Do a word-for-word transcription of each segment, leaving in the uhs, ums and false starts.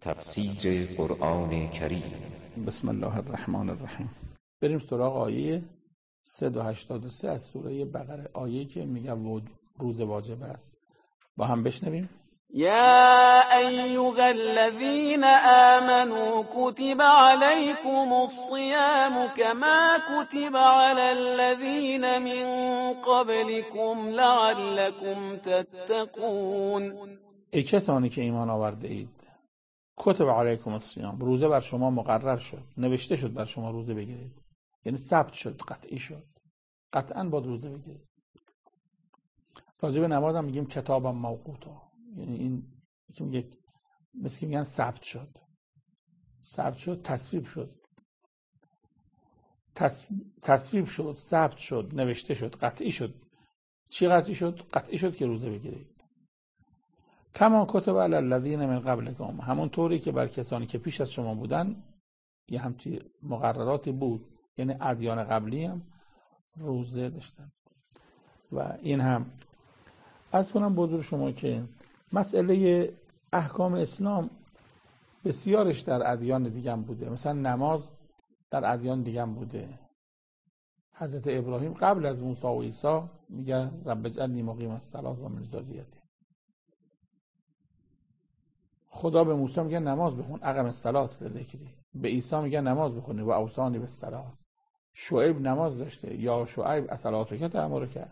تفسیر قرآن کریم. بسم الله الرحمن الرحیم. بریم سراغ آیه صد و هشتاد و سه از سوره بقره، آیه که میگه روز واجب است. با هم بشنویم. یا ایها الذین آمنوا کتب علیکم الصیام کما کتب علی الذین من قبلکم لعلکم تتقون. ای کسانی که ایمان آورده اید، کتب علیکم الصیام، روزه بر شما مقرر شد، نوشته شد بر شما روزه بگیرید، یعنی ثبت شد، قطعی شد، قطعا باید روزه بگیرید. راجع به نماز هم میگیم کتابا موقوتا، یعنی این که میگه مثل که میگن ثبت شد، ثبت شد، تصویب شد، تص... تصویب شد، ثبت شد، نوشته شد، قطعی شد. چی قطعی شد؟ قطعی شد که روزه بگیرید. کما کتب علی الذین من قبلکم، همون طوری که بر کسانی که پیش از شما بودن یه همچین مقرراتی بود، یعنی ادیان قبلی هم روزه داشتن. و این هم از کنم بدور شما که مسئله احکام اسلام بسیارش در ادیان دیگه هم بوده. مثلا نماز در ادیان دیگه هم بوده. حضرت ابراهیم قبل از موسی و عیسی میگه رب اجعلنی مقیم الصلاة و من ذریتی. خدا به موسی میگه نماز بخون، اقم الصلاة بذکری. به عیسی میگه نماز بخونی و اوصانی بالصلاة. شعیب نماز داشته، یا شعیب الصلاتک تأمرک.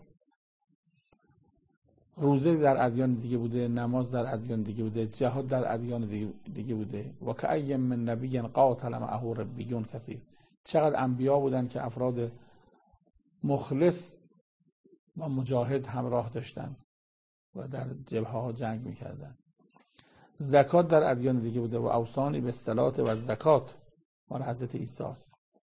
روزه در ادیان دیگه بوده، نماز در ادیان دیگه بوده، جهاد در ادیان دیگه, دیگه بوده. و کأی من نبی قاتل معه ربیون کثیر. چقدر انبیا بودن که افراد مخلص و مجاهد همراه داشتن و در جبهه ها جنگ میکردن. زکات در ادیان دیگه بوده و اوصانی به الصلاة و زکات مال حضرت عیسی است.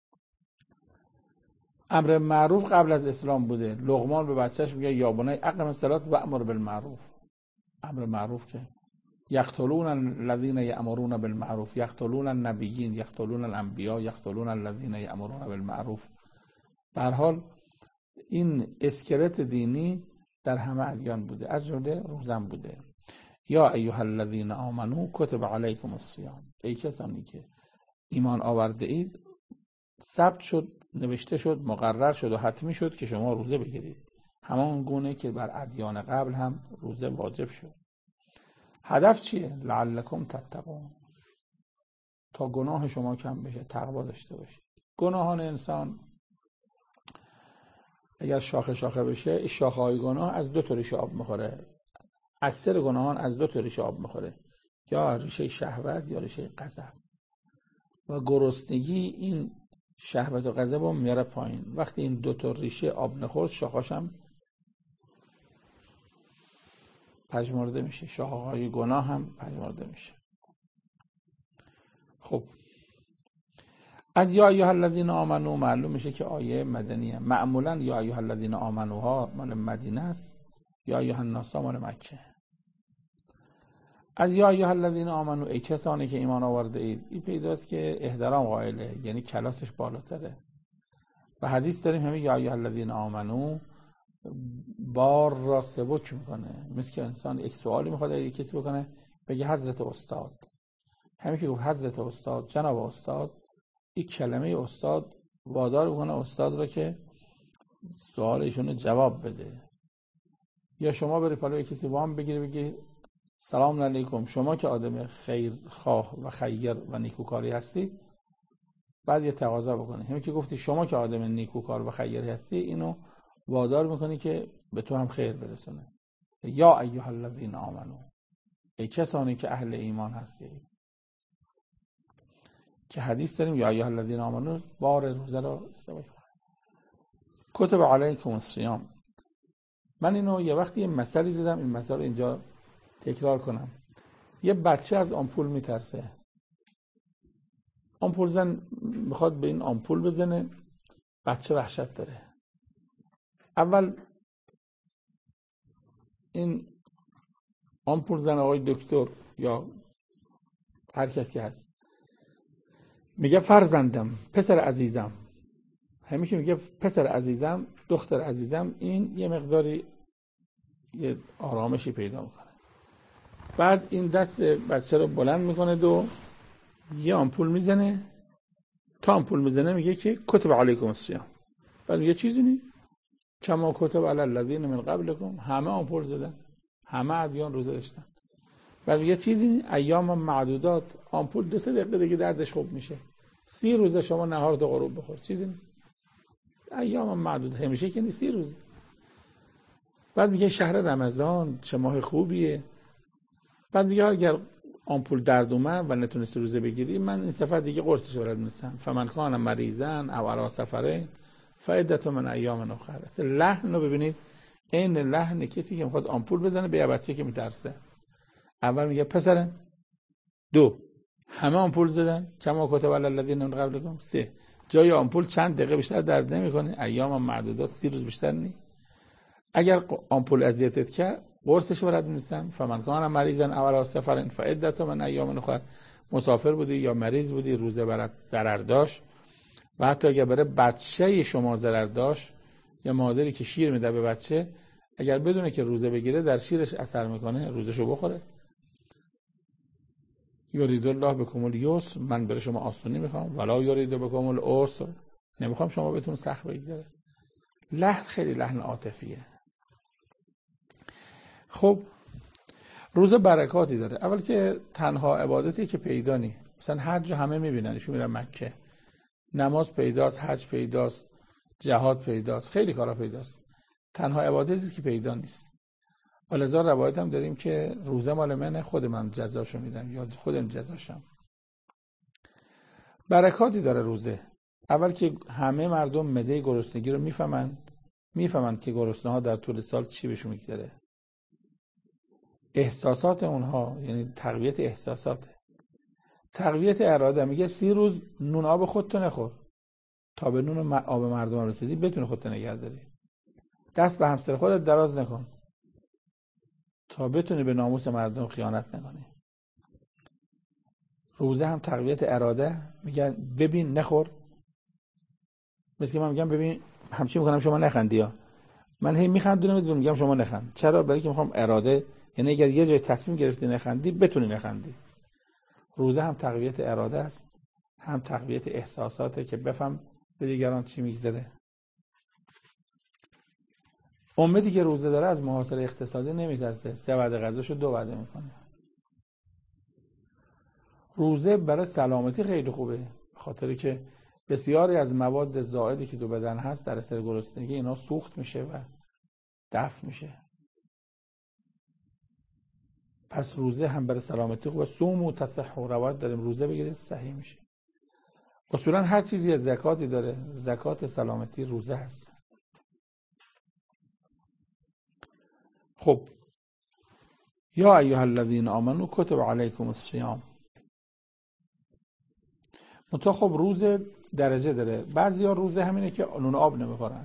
امر معروف قبل از اسلام بوده. لقمان به بچهش میگه یا بنی اقم الصلاة و امر بالمعروف. امر معروف که یقتلون الذین یأمرون بالمعروف، یقتلون النبیین، یقتلون الانبیا، یقتلون الذین یأمرون بالمعروف. به هر حال این اسکلت دینی در همه ادیان بوده، از جمله روزم بوده. یا ایها الذین آمنو کتب علیکم الصیام، ای کسانی که ایمان آورده اید ثبت شد، نوشته شد، مقرر شد و حتمی شد که شما روزه بگیرید، همان گونه که بر ادیان قبل هم روزه واجب شد. هدف چیه؟ لعلکم تتقون، تا گناه شما کم بشه، تقوا داشته باشید. گناهان انسان اگر شاخه شاخه بشه، شاخه های گناه از دو تا ریشه آب میخوره. اکثر گناهان از دو تا ریشه آب میخوره، یا ریشه شهوت یا ریشه غضب. و گرسنگی این شهوت و غضب رو میاره پایین. وقتی این دو تا ریشه آب نخورد، شاخه‌اش هم پژمرده میشه، شاخه‌های گناه هم پژمرده میشه. خب از یا ایها الذین آمنو معلوم میشه که آیه مدنیه. معمولا یا ایها الذین آمنو ها مال مدینه است، یا ایها الناس مال مکه. از یا ایها الذین آمنو، ای کسانی که ایمان آورده اید، این پیداست که احترام قائله، یعنی کلاسش بالاتره. و حدیث داریم همین یا ایها الذین آمنو بار را سبک میکنه. مثل که انسان یک سوالی میخواد یک کسی بکنه، بگه حضرت استاد. همین که گفت حضرت استاد، جناب استاد، این کلمه استاد وادار میکنه استاد را که سوال ایشون جواب بده. یا شما بری پلوی کسی وام بگیری بگی سلام علیکم، شما که آدم خیر خواه و خیر و نیکوکاری هستی، بعد یه تقاضا بکنی. همین که گفتی شما که آدم نیکوکار و خیری هستی، اینو وادار میکنی که به تو هم خیر برسونه. یا ایها الذین آمنو، ای کسانی که اهل ایمان هستی. که حدیث داریم یا ایها الذین آمنو بار روزه را استفاده کنه. کتب علیکم الصیام. من اینو یه وقتی یه مثالی زدم، این مثال رو اینجا تکرار کنم. یه بچه از آمپول میترسه. آمپول زن میخواد به این آمپول بزنه، بچه وحشت داره. اول این آمپول زن آقای دکتر یا هر کس که هست میگه فرزندم، پسر عزیزم. همین که میگه پسر عزیزم، دختر عزیزم، این یه مقداری یه آرامشی پیدا میکنه. بعد این دست بچه رو بلند میکنه و یه آمپول میزنه، تا آمپول میزنه میگه که کتب علیکم الصیام. بعد میگه چیزی نی کما کتب علی الذین من قبلکم. همه آمپول زدن، همه ادیان روزه داشتن. بعد میگه چیزی نی ایام معدودات، آمپول دو سه دقیقه دیگه دردش خوب میشه. سی روزه شما نهار تا غروب بخور، چیزی نیست. ایام معدود همیشه که نیست، سی روزه. بعد میگه شهر رمضان چه ماه خوبیه. بعد میگه اگر آمپول درد اومد و نتونستی روزه بگیری، من این سفر دیگه قرصش رو می‌نویسم، فمن کان مریضا او علی سفر فعدة من ایام اخر. اصلا لحن رو ببینید، این لحن کسی که میخواد آمپول بزنه به یه بچه که میترسه. اول میگه پسرم، دو، همه آمپول زدن کما کتب علی الذین من قبلکم، سه، جای آمپول چند دقیقه بیشتر درد نمیکنه، ایام معدودات، سی روز بیشتر نی. اگر آمپول اذیتت کرد قرصش برات می‌نویسن، فمن کان مریضا او علی سفر فعدة من ایام اخر. مسافر بودی یا مریض بودی، روزه برات ضرر داشت، و حتی اگر برای بچه شما ضرر داشت، یا مادری که شیر میده به بچه، اگر بدونه که روزه بگیره در شیرش اثر میکنه، روزشو بخوره. یرید الله بکم الیسر، من برای شما آسونی میخوام، ولا یرید بکم العسر، نمیخوام شما بهتون سخت بگذره. لحن خیلی لحن عاطفیه. خب روزه برکاتی داره. اول که تنها عبادتی که پیدا نی، مثلا حج همه میبینن، ایشون میرن مکه، نماز پیداست، حج پیداست، جهاد پیداست، خیلی کارا پیداست. تنها عبادتی که پیدا نیست. ولذا روایت هم داریم که روزه مال منه، خود من جزاشو میدم یا خودم جزاشم. برکاتی داره روزه. اول که همه مردم مزه گرسنگی رو میفهمن، میفهمن که گرسنه ها در طول سال چی بهشون میگذره. احساسات اونها، یعنی تقویت احساساته، تقویت اراده. میگه سی روز نون آب خودتو نخور تا به نون آب مردم رسیدی بتونی خودتو نگه داری. دست به همسر خودت دراز نکن تا بتونی به ناموس مردم خیانت نکنی. روزه هم تقویت اراده. میگن ببین نخور، مثل که من میگم ببین همچی میکنم شما نخندی ها، من هی میخندونم میگم شما نخند. چرا؟ برای که میخوام اراده، یعنی اگر یه جای تصمیم گرفتی نخندی بتونی نخندی. روزه هم تقویت اراده است، هم تقویت احساساته که بفهم به دیگران چی میگذره. امتی که روزه داره از محاصره اقتصادی نمیترسه، سه وعده غذاشو دو وعده میکنه. روزه برای سلامتی خیلی خوبه، خاطری که بسیاری از مواد زائدی که تو بدن هست در اثر گرسنگی اینا سوخت میشه و دفع میشه. پس روزه هم برای سلامتی خوبه. صوم و تصحح، روایت داریم روزه بگیرید صحیح میشه. اصولا هر چیزی از زکاتی داره، زکات سلامتی روزه هست. خب یا ایها الذین آمنوا کتب علیکم الصیام. منتها خب روزه درجه داره. بعضیا روزه همینه که نون آب نمیخورن،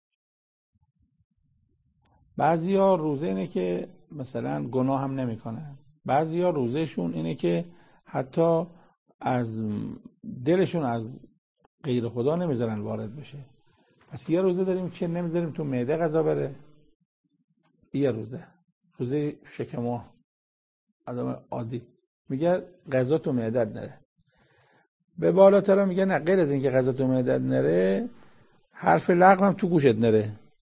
بعضیا روزه اینه که مثلا گناه هم نمیکنن، بعضیا روزهشون اینه که حتی از دلشون از غیر خدا نمیذارن وارد بشه. پس یه روزه داریم که نمیذاریم تو معده غذا بره، یه روزه روزه شکمو آدم عادی میگه غذا تو معدت نره. به بالاتر میگه نه، غیر از اینکه غذا تو معدت نره، حرف لغو هم تو گوشت نره،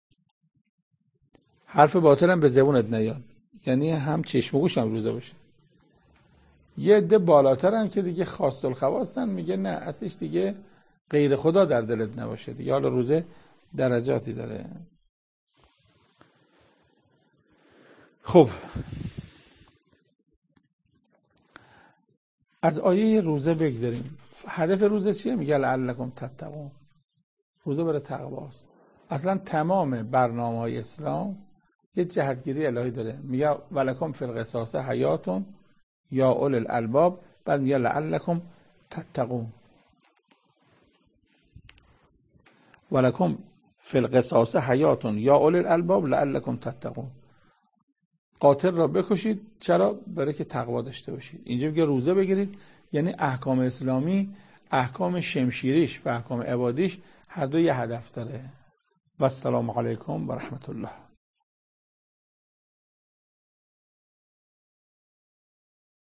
حرف باطل هم به زبونت نیاد، یعنی هم چشم و گوش هم روزه باشه. یه عده بالاترن که دیگه خاص الخواستن، میگه نه اصلش دیگه غیر خدا در دلت نباشه دیگه. حالا روزه درجاتی داره. خب از آیه روزه بگذاریم. هدف روزه چیه؟ میگه لعلکم تتقون. روزه برای تقواست. اصلا تمام برنامه‌های اسلام یه جهتگیری الهی داره. میگه ولکم فی القصاص حیاتون یا اول الالباب، بعد میگه لعلکم تتقون. ولکم فی القصاص حیاتون یا اول الالباب لعلکم تتقون. قاتل را بکشید، چرا؟ برای که تقوا داشته باشید. اینجا میگه روزه بگیرید، یعنی احکام اسلامی، احکام شمشیریش و احکام عبادیش هر دو یه هدف داره. و السلام علیکم و رحمت الله.